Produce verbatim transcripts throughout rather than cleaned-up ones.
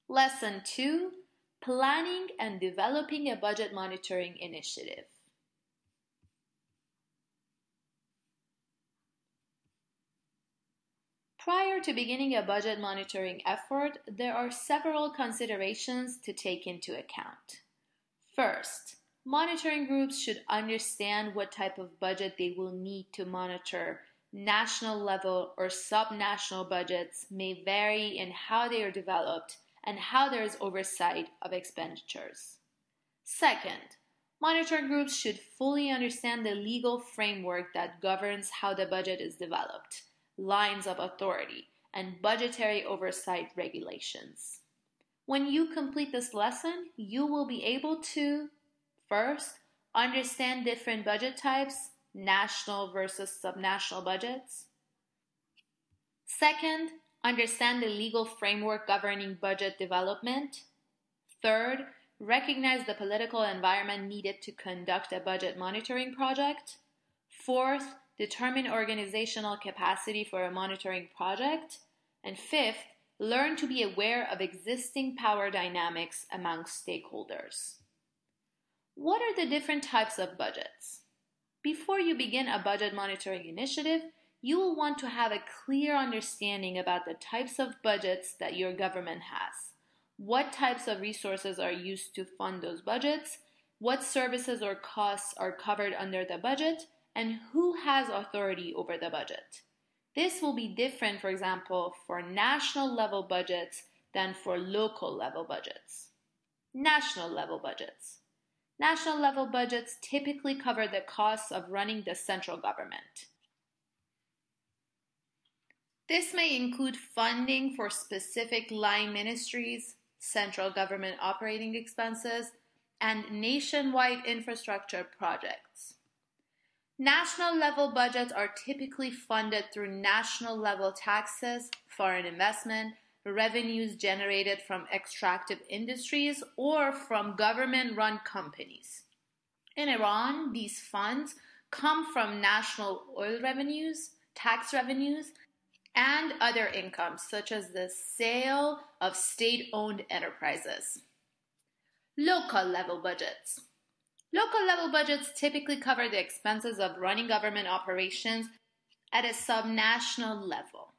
Lesson two, Planning and Developing a Budget Monitoring Initiative. Prior to beginning a budget monitoring effort, there are several considerations to take into account. First, monitoring groups should understand what type of budget they will need to monitor. National level or subnational budgets may vary in how they are developed and how there is oversight of expenditures. Second, monitoring groups should fully understand the legal framework that governs how the budget is developed, lines of authority, and budgetary oversight regulations. When you complete this lesson, you will be able to, first, understand different budget types, national versus subnational budgets. Second, understand the legal framework governing budget development. Third, recognize the political environment needed to conduct a budget monitoring project. Fourth, determine organizational capacity for a monitoring project. And fifth, learn to be aware of existing power dynamics among stakeholders. What are the different types of budgets? Before you begin a budget monitoring initiative, you will want to have a clear understanding about the types of budgets that your government has. What types of resources are used to fund those budgets? What services or costs are covered under the budget? And who has authority over the budget? This will be different, for example, for national level budgets than for local level budgets. National level budgets. National level budgets typically cover the costs of running the central government. This may include funding for specific line ministries, central government operating expenses, and nationwide infrastructure projects. National level budgets are typically funded through national level taxes, foreign investment, revenues generated from extractive industries, or from government-run companies. In Iran, these funds come from national oil revenues, tax revenues, and other incomes, such as the sale of state-owned enterprises. Local level budgets. Local level budgets typically cover the expenses of running government operations at a subnational level.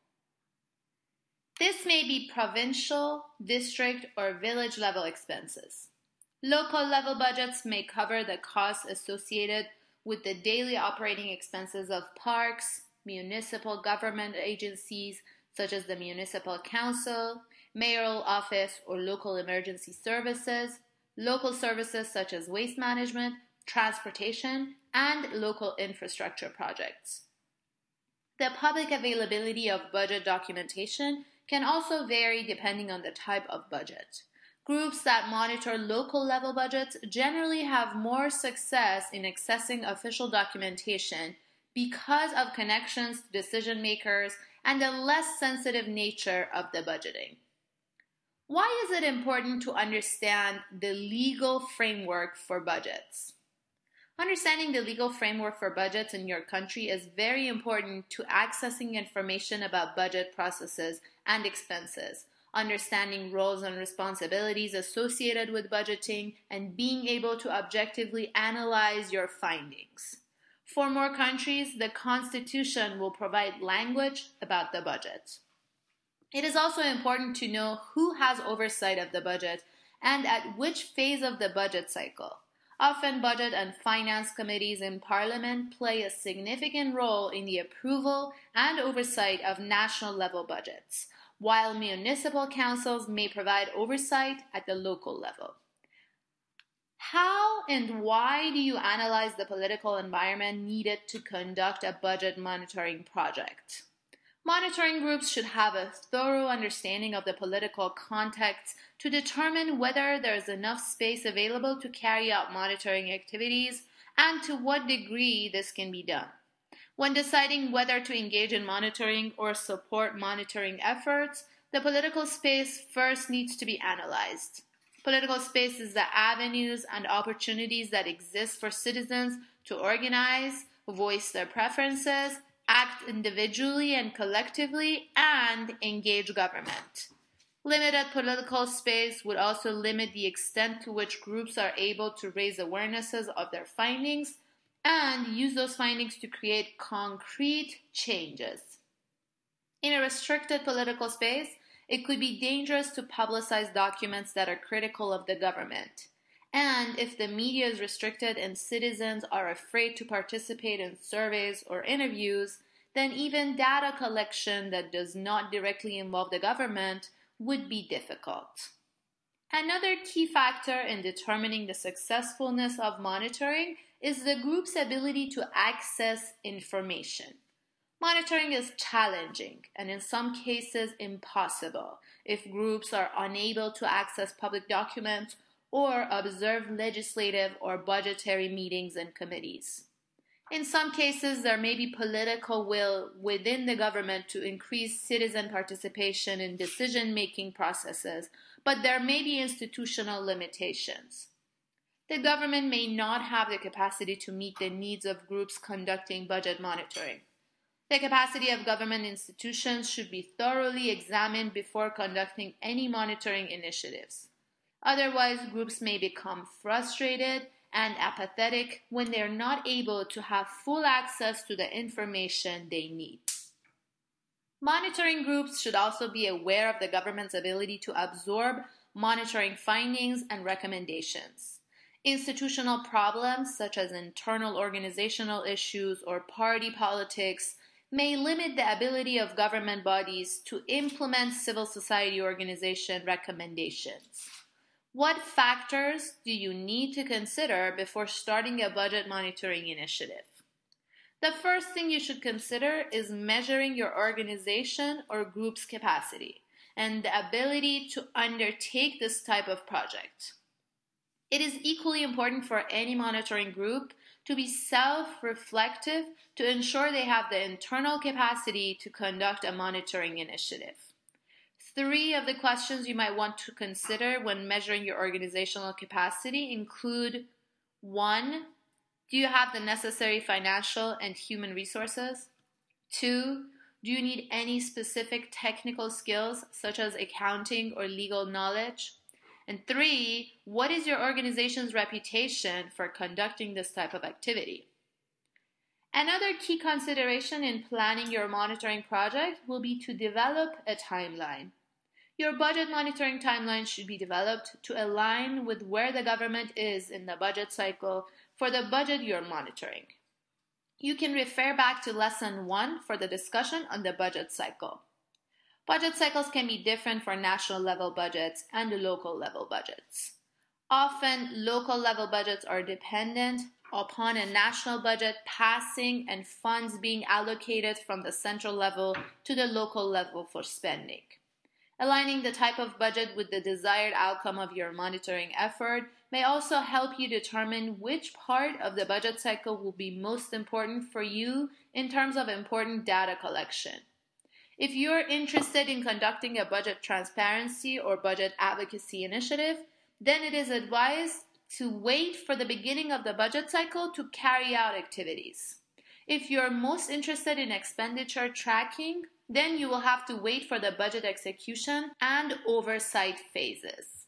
This may be provincial, district, or village level expenses. Local level budgets may cover the costs associated with the daily operating expenses of parks, municipal government agencies such as the municipal council, mayoral office, or local emergency services, local services such as waste management, transportation, and local infrastructure projects. The public availability of budget documentation can also vary depending on the type of budget. Groups that monitor local level budgets generally have more success in accessing official documentation because of connections to decision makers and the less sensitive nature of the budgeting. Why is it important to understand the legal framework for budgets? Understanding the legal framework for budgets in your country is very important to accessing information about budget processes and expenses, understanding roles and responsibilities associated with budgeting, and being able to objectively analyze your findings. For more countries, the Constitution will provide language about the budget. It is also important to know who has oversight of the budget and at which phase of the budget cycle. Often, budget and finance committees in Parliament play a significant role in the approval and oversight of national level budgets, while municipal councils may provide oversight at the local level. How and why do you analyze the political environment needed to conduct a budget monitoring project? Monitoring groups should have a thorough understanding of the political context to determine whether there is enough space available to carry out monitoring activities and to what degree this can be done. When deciding whether to engage in monitoring or support monitoring efforts, the political space first needs to be analyzed. Political space is the avenues and opportunities that exist for citizens to organize, voice their preferences, act individually and collectively, and engage government. Limited political space would also limit the extent to which groups are able to raise awarenesses of their findings and use those findings to create concrete changes. In a restricted political space, it could be dangerous to publicize documents that are critical of the government. And if the media is restricted and citizens are afraid to participate in surveys or interviews, then even data collection that does not directly involve the government would be difficult. Another key factor in determining the successfulness of monitoring is the group's ability to access information. Monitoring is challenging and in some cases impossible if groups are unable to access public documents or observe legislative or budgetary meetings and committees. In some cases, there may be political will within the government to increase citizen participation in decision-making processes, but there may be institutional limitations. The government may not have the capacity to meet the needs of groups conducting budget monitoring. The capacity of government institutions should be thoroughly examined before conducting any monitoring initiatives. Otherwise, groups may become frustrated and apathetic when they are not able to have full access to the information they need. Monitoring groups should also be aware of the government's ability to absorb monitoring findings and recommendations. Institutional problems such as internal organizational issues or party politics may limit the ability of government bodies to implement civil society organization recommendations. What factors do you need to consider before starting a budget monitoring initiative? The first thing you should consider is measuring your organization or group's capacity and the ability to undertake this type of project. It is equally important for any monitoring group to be self-reflective to ensure they have the internal capacity to conduct a monitoring initiative. Three of the questions you might want to consider when measuring your organizational capacity include: one, do you have the necessary financial and human resources? Two, do you need any specific technical skills such as accounting or legal knowledge? And three, what is your organization's reputation for conducting this type of activity? Another key consideration in planning your monitoring project will be to develop a timeline. Your budget monitoring timeline should be developed to align with where the government is in the budget cycle for the budget you're monitoring. You can refer back to lesson one for the discussion on the budget cycle. Budget cycles can be different for national level budgets and local level budgets. Often, local level budgets are dependent upon a national budget passing and funds being allocated from the central level to the local level for spending. Aligning the type of budget with the desired outcome of your monitoring effort may also help you determine which part of the budget cycle will be most important for you in terms of important data collection. If you're interested in conducting a budget transparency or budget advocacy initiative, then it is advised to wait for the beginning of the budget cycle to carry out activities. If you're most interested in expenditure tracking, then you will have to wait for the budget execution and oversight phases.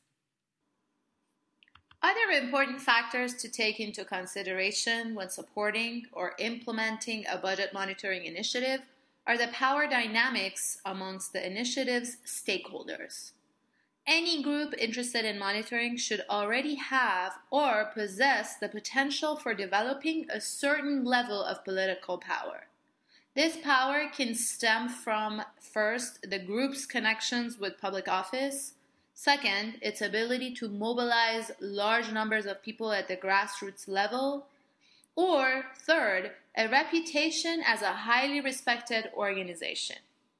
Other important factors to take into consideration when supporting or implementing a budget monitoring initiative are the power dynamics amongst the initiative's stakeholders. Any group interested in monitoring should already have or possess the potential for developing a certain level of political power. This power can stem from, first, the group's connections with public office, second, its ability to mobilize large numbers of people at the grassroots level, or third, a reputation as a highly respected organization.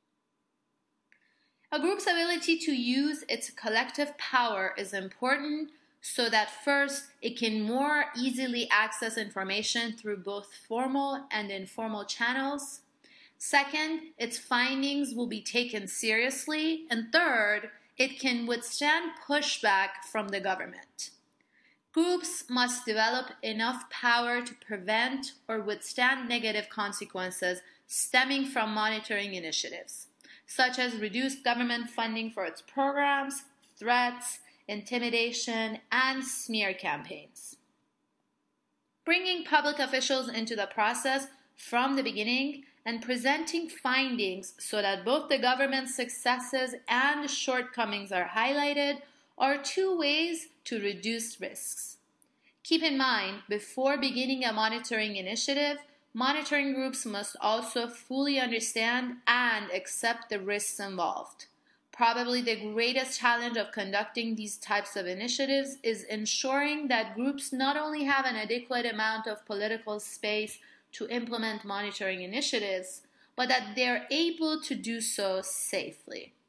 A group's ability to use its collective power is important so that first, it can more easily access information through both formal and informal channels. Second, its findings will be taken seriously. And third, it can withstand pushback from the government. Groups must develop enough power to prevent or withstand negative consequences stemming from monitoring initiatives. such as reduced government funding for its programs, threats, intimidation, and smear campaigns. Bringing public officials into the process from the beginning and presenting findings so that both the government's successes and shortcomings are highlighted are two ways to reduce risks. Keep in mind, before beginning a monitoring initiative, monitoring groups must also fully understand and accept the risks involved. Probably the greatest challenge of conducting these types of initiatives is ensuring that groups not only have an adequate amount of political space to implement monitoring initiatives, but that they're able to do so safely.